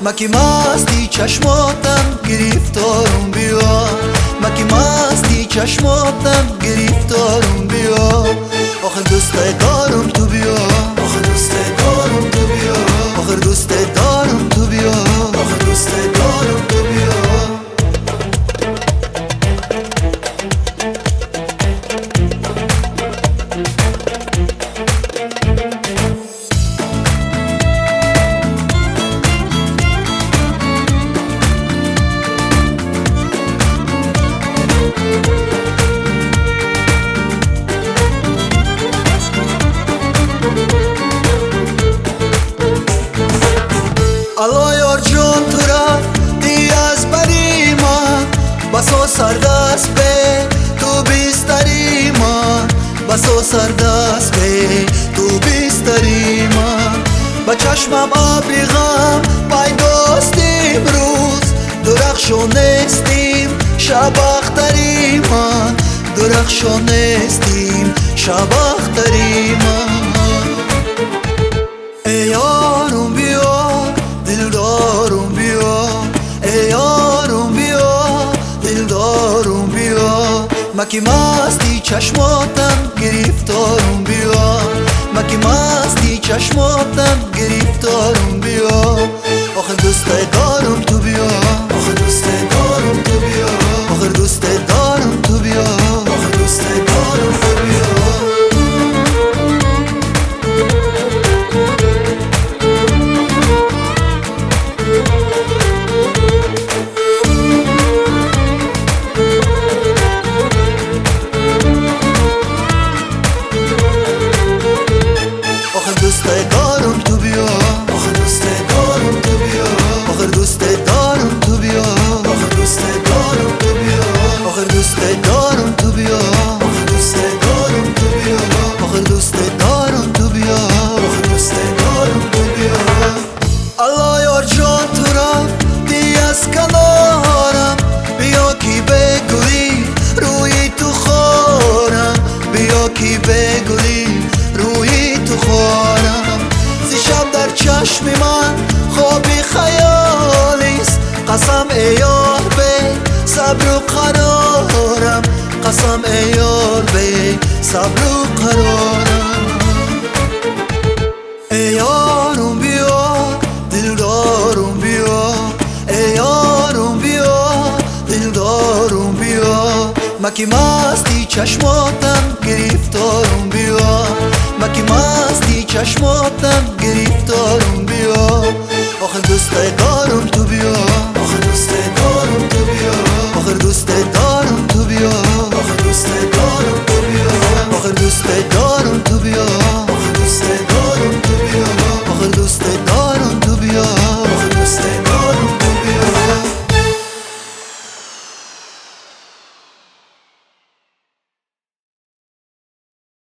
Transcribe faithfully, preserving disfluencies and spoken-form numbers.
مکی مستی چشماتم گرفتارم بیا، مکی مستی چشماتم گرفتارم بیا. آخر دوست دارم تو بیا، آخر دوست دارم تو بیا، آخر دوست دارم تو بیا، آخر دوست دارم تو بیا. الله یار جان تو را دی از بری من، بسا سردست به تو بیستری من، بسا سردست به تو بیستری من. با چشمم آبی غم پیداستیم روز، درخشانستیم شب اختری من، درخشانستیم شب اختری من. ای یارم بیا دلدارم بیا، ای یارم بیا دلدارم بیا. مکی مستی چشماتم گرفتارم بیا، مکی مستی چشماتم گرفتارم بیا. آخر دوست دارم تو بیا، آخر دوست دارم تو بیا، آخر دوست دارم تو بیا، آخر دوست دارم تو بیا. دوست دارم تو بیا، آخر دوست دارم تو بیا، آخر دوست دارم تو بیا، آخر دوست دارم تو بیا، آخر دوست دارم تو بیا، آخر دوست دارم تو بیا، آخر دوست دارم تو بیا، آخر دوست دارم تو بیا. الله یار جان تو را دی از کنارم، بیا کی بگویی روی تو خورم، بیا کی بگویی روی تو خورم. زی شب در چشم من خوابی خیالیست، قسم ای یار به صبر و قرارم، قسم ای یار به صبر و قرارم. ای یارم بیا دلدارم بیا، ای یارم بیا دلدارم بیا. مکی مستی چشماتم گرفتارم بیا، مکی مستی چشماتم